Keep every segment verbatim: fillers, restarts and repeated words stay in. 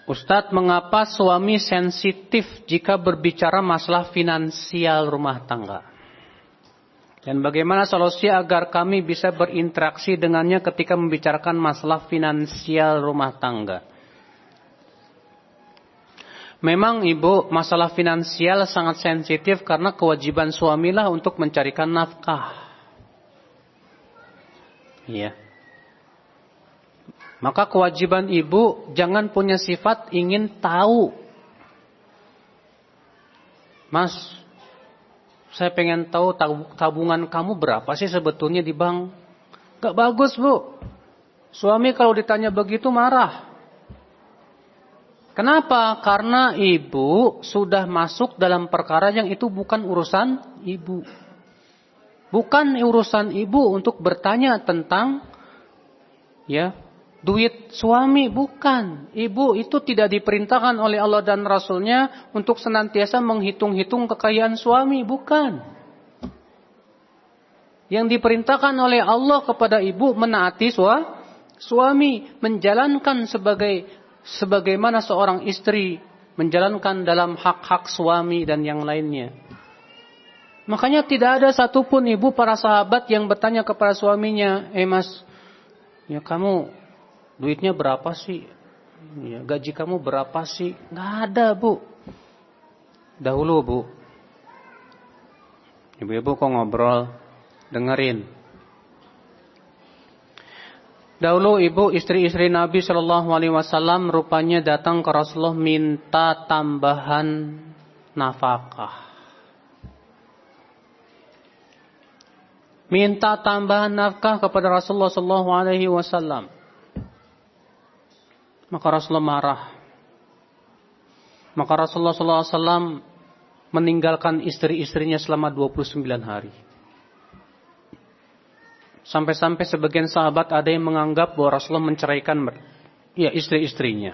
Ustadz, mengapa suami sensitif jika berbicara masalah finansial rumah tangga? Dan bagaimana solusi agar kami bisa berinteraksi dengannya ketika membicarakan masalah finansial rumah tangga? Memang ibu, masalah finansial sangat sensitif karena kewajiban suamilah untuk mencarikan nafkah. Iya. Maka kewajiban ibu jangan punya sifat ingin tahu. Mas, saya pengen tahu tabungan kamu berapa sih sebetulnya di bank. Gak bagus, Bu. Suami kalau ditanya begitu marah. Kenapa? Karena ibu sudah masuk dalam perkara yang itu bukan urusan ibu. Bukan urusan ibu untuk bertanya tentang ya duit suami, bukan. Ibu itu tidak diperintahkan oleh Allah dan Rasulnya untuk senantiasa menghitung-hitung kekayaan suami, bukan. Yang diperintahkan oleh Allah kepada ibu menaati suami, menjalankan sebagai sebagaimana seorang istri menjalankan dalam hak-hak suami dan yang lainnya. Makanya tidak ada satupun ibu para sahabat yang bertanya kepada suaminya, eh mas, ya kamu duitnya berapa sih? Ya, gaji kamu berapa sih? Nggak ada, Bu. Dahulu, Bu. Ibu-ibu kok ngobrol? Dengerin. Dahulu ibu istri-istri Nabi Shallallahu Alaihi Wasallam rupanya datang ke Rasulullah minta tambahan nafkah. Minta tambahan nafkah kepada Rasulullah Shallallahu Alaihi Wasallam. Maka Rasulullah marah. Maka Rasulullah Shallallahu Alaihi Wasallam meninggalkan istri-istrinya selama dua puluh sembilan hari. Sampai-sampai sebagian sahabat ada yang menganggap bahwa Rasulullah menceraikan ya istri-istrinya.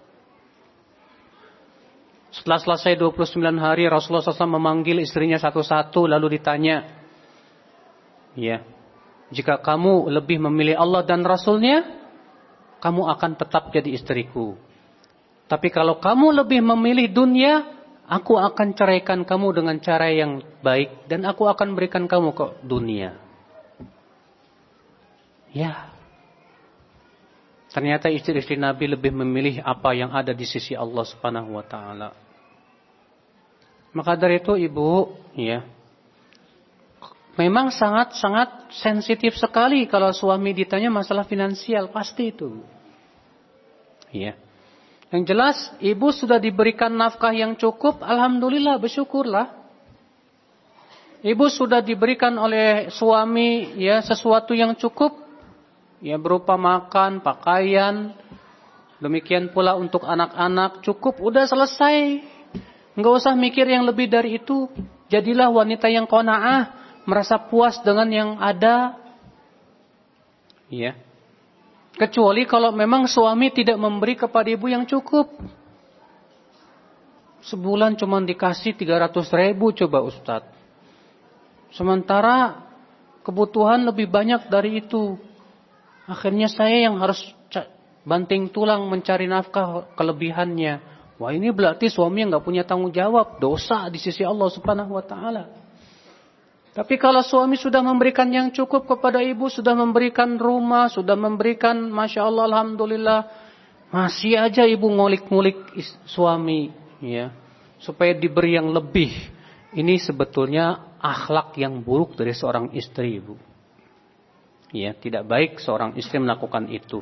Setelah selesai dua puluh sembilan hari, Rasulullah shallallahu alaihi wasallam memanggil istrinya satu-satu lalu ditanya, ya, jika kamu lebih memilih Allah dan Rasulnya, kamu akan tetap jadi istriku. Tapi kalau kamu lebih memilih dunia, aku akan ceraikan kamu dengan cara yang baik dan aku akan berikan kamu ke dunia. Ya, ternyata istri-istri Nabi lebih memilih apa yang ada di sisi Allah Subhanahu Wa Taala. Maka dari itu ibu, ya, memang sangat-sangat sensitif sekali kalau suami ditanya masalah finansial, pasti itu. Ya, yang jelas ibu sudah diberikan nafkah yang cukup, alhamdulillah, bersyukurlah. Ibu sudah diberikan oleh suami ya sesuatu yang cukup. Ya berupa makan, pakaian, demikian pula untuk anak-anak cukup, udah selesai. Enggak usah mikir yang lebih dari itu. Jadilah wanita yang qanaah, merasa puas dengan yang ada. Ya. Kecuali kalau memang suami tidak memberi kepada ibu yang cukup. Sebulan cuma dikasih tiga ratus ribu coba Ustadz. Sementara kebutuhan lebih banyak dari itu. Akhirnya saya yang harus banting tulang mencari nafkah kelebihannya. Wah, ini berarti suami yang gak punya tanggung jawab. Dosa di sisi Allah Subhanahu Wa Taala. Tapi kalau suami sudah memberikan yang cukup kepada ibu, sudah memberikan rumah, sudah memberikan, Masya Allah, Alhamdulillah, masih aja ibu ngulik-ngulik suami, ya, supaya diberi yang lebih. Ini sebetulnya akhlak yang buruk dari seorang istri, ibu. Ya, tidak baik seorang istri melakukan itu.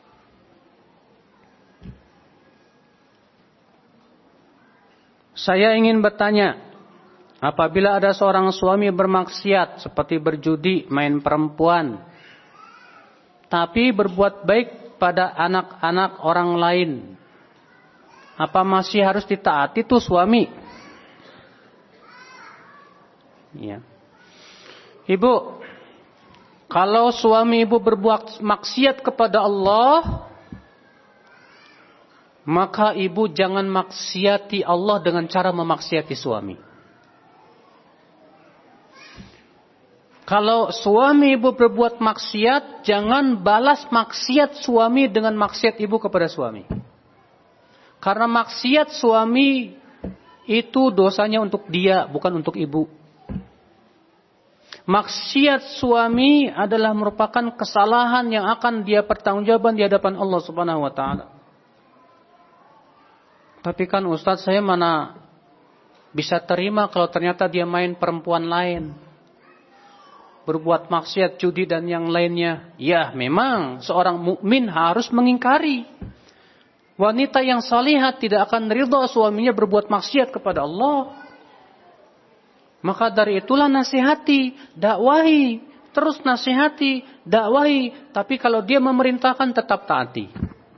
Saya ingin bertanya, apabila ada seorang suami bermaksiat seperti berjudi, main perempuan, tapi berbuat baik pada anak-anak orang lain, apa masih harus ditaati tuh suami? Ya. Ibu, kalau suami ibu berbuat maksiat kepada Allah, maka ibu jangan maksiati Allah dengan cara memaksiati suami. Kalau suami ibu berbuat maksiat, jangan balas maksiat suami dengan maksiat ibu kepada suami. Karena maksiat suami itu dosanya untuk dia, bukan untuk ibu. Maksiat suami adalah merupakan kesalahan yang akan dia pertanggungjawaban di hadapan Allah Subhanahu wa taala. Tapi kan Ustadz, saya mana bisa terima kalau ternyata dia main perempuan lain, berbuat maksiat, judi dan yang lainnya. Ya, memang seorang mukmin harus mengingkari. Wanita yang salihah tidak akan ridha suaminya berbuat maksiat kepada Allah. Maka dari itulah nasihati, dakwahi, terus nasihati, dakwahi. Tapi kalau dia memerintahkan, tetap taati.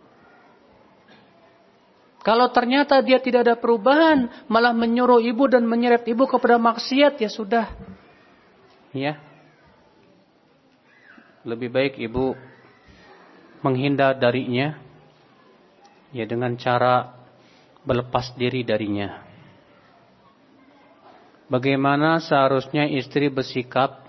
Kalau ternyata dia tidak ada perubahan, malah menyuruh ibu dan menyeret ibu kepada maksiat, ya sudah. Ya. Lebih baik ibu menghindar darinya, ya, dengan cara berlepas diri darinya. Bagaimana seharusnya istri bersikap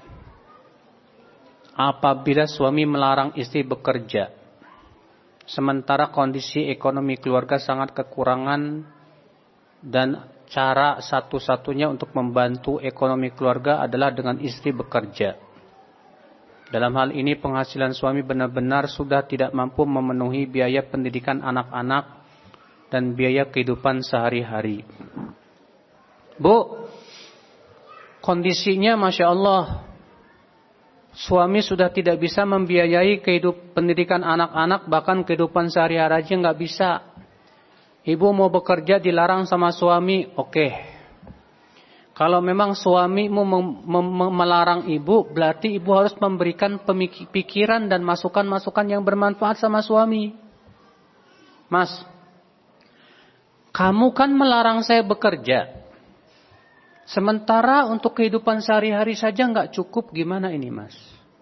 apabila suami melarang istri bekerja, sementara kondisi ekonomi keluarga sangat kekurangan dan cara satu-satunya untuk membantu ekonomi keluarga adalah dengan istri bekerja. Dalam hal ini penghasilan suami benar-benar sudah tidak mampu memenuhi biaya pendidikan anak-anak dan biaya kehidupan sehari-hari. Bu, kondisinya Masya Allah, suami sudah tidak bisa membiayai kehidupan pendidikan anak-anak, bahkan kehidupan sehari-hari aja nggak bisa. Ibu mau bekerja dilarang sama suami, oke. Okay. Kalau memang suamimu mem- mem- melarang ibu, berarti ibu harus memberikan pemikiran dan masukan-masukan yang bermanfaat sama suami. Mas, kamu kan melarang saya bekerja, sementara untuk kehidupan sehari-hari saja nggak cukup, gimana ini mas?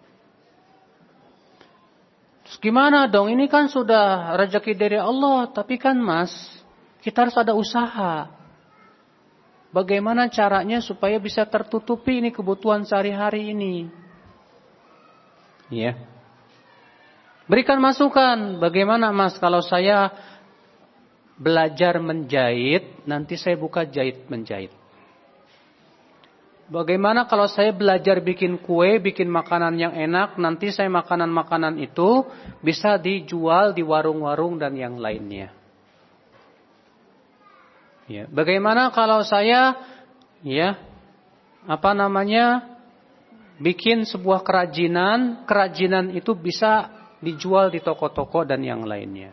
Terus gimana dong? Ini kan sudah rezeki dari Allah, tapi kan mas, kita harus ada usaha. Bagaimana caranya supaya bisa tertutupi ini kebutuhan sehari-hari ini? Ya. Berikan masukan. Bagaimana mas kalau saya belajar menjahit, nanti saya buka jahit menjahit. Bagaimana kalau saya belajar bikin kue, bikin makanan yang enak, nanti saya makanan-makanan itu bisa dijual di warung-warung dan yang lainnya. Ya, bagaimana kalau saya ya apa namanya bikin sebuah kerajinan, kerajinan itu bisa dijual di toko-toko dan yang lainnya.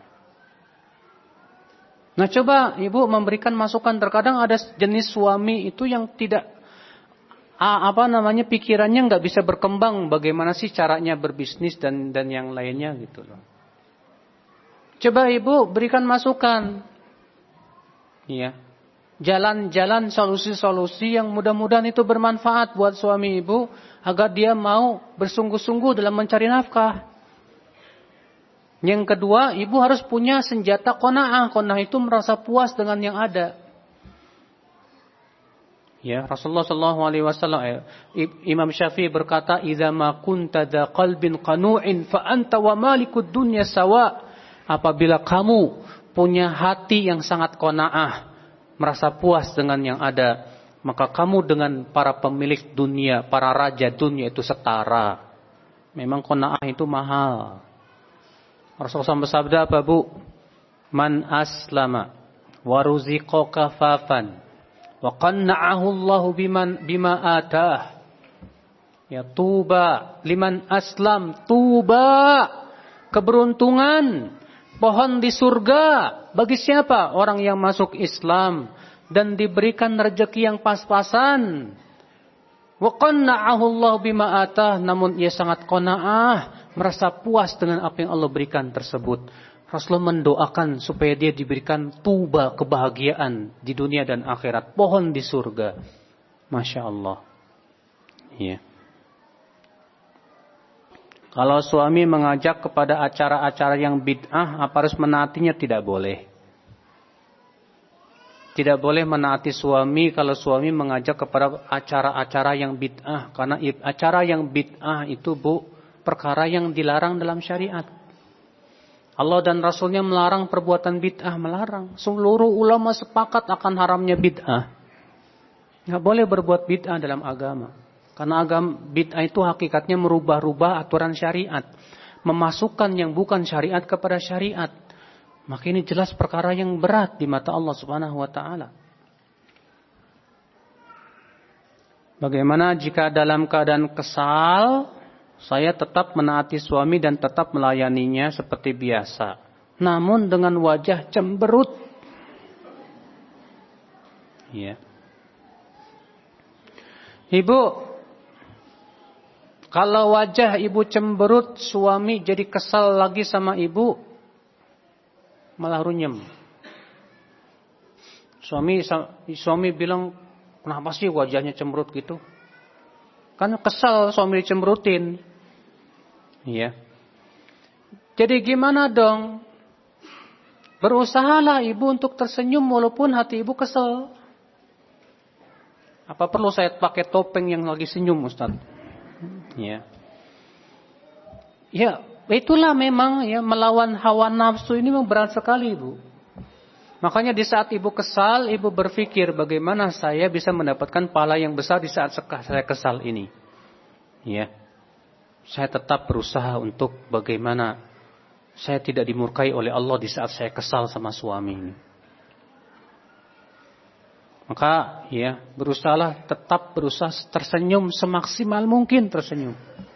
Nah, coba ibu memberikan masukan. Terkadang ada jenis suami itu yang tidak apa namanya pikirannya nggak bisa berkembang. Bagaimana sih caranya berbisnis dan dan yang lainnya gitu loh. Coba ibu berikan masukan. Iya. Jalan-jalan solusi-solusi yang mudah-mudahan itu bermanfaat buat suami ibu agar dia mau bersungguh-sungguh dalam mencari nafkah. Yang kedua, ibu harus punya senjata qanaah. Qanaah itu merasa puas dengan yang ada. Ya, Rasulullah sallallahu alaihi wasallam, Imam Syafi'i berkata, "Idza ma kunta dza qalbin qanu'in fa anta wa malikud dunya sawa." Apabila kamu punya hati yang sangat qanaah, merasa puas dengan yang ada, maka kamu dengan para pemilik dunia, para raja dunia itu setara. Memang qanaah itu mahal. Rasulullah bersabda apa bu? Man aslama wa ruziqa kafafan wa qanna'ahu Allahu biman bima atah. Ya tuba liman aslam, tuba, keberuntungan, pohon di surga bagi siapa? Orang yang masuk Islam dan diberikan rezeki yang pas-pasan. Wa qanna'ahu Allahu bima atah, namun ia sangat qanaah, merasa puas dengan apa yang Allah berikan tersebut. Rasulullah mendoakan supaya dia diberikan tuba, kebahagiaan di dunia dan akhirat, pohon di surga. Masya Allah. Ya. Kalau suami mengajak kepada acara-acara yang bid'ah, apa harus menaatinya? Tidak boleh. Tidak boleh menaati suami kalau suami mengajak kepada acara-acara yang bid'ah. Karena acara yang bid'ah itu bu, perkara yang dilarang dalam syariat. Allah dan Rasulnya melarang perbuatan bid'ah, melarang. Seluruh ulama sepakat akan haramnya bid'ah. Nggak boleh berbuat bid'ah dalam agama. Karena agama bid'ah itu hakikatnya merubah-rubah aturan syariat. Memasukkan yang bukan syariat kepada syariat. Maka ini jelas perkara yang berat di mata Allah Subhanahu wa taala. Bagaimana jika dalam keadaan kesal, saya tetap menaati suami dan tetap melayaninya seperti biasa, namun dengan wajah cemberut. Ya. Ibu, kalau wajah ibu cemberut, suami jadi kesal lagi sama ibu, malah runyem. Suami suami bilang, kenapa sih wajahnya cemberut gitu? Kan kesal suami dicemberutin. Iya. Jadi gimana dong? Berusahalah ibu untuk tersenyum walaupun hati ibu kesel. Apa perlu saya pakai topeng yang lagi senyum, Ustaz? Ya. Ya, itulah memang ya, melawan hawa nafsu ini memang berat sekali, Ibu. Makanya di saat ibu kesal, ibu berpikir bagaimana saya bisa mendapatkan pahala yang besar di saat saya kesal ini. Ya. Saya tetap berusaha untuk bagaimana saya tidak dimurkai oleh Allah di saat saya kesal sama suami ini. Maka ya, berusahalah tetap berusaha tersenyum semaksimal mungkin tersenyum.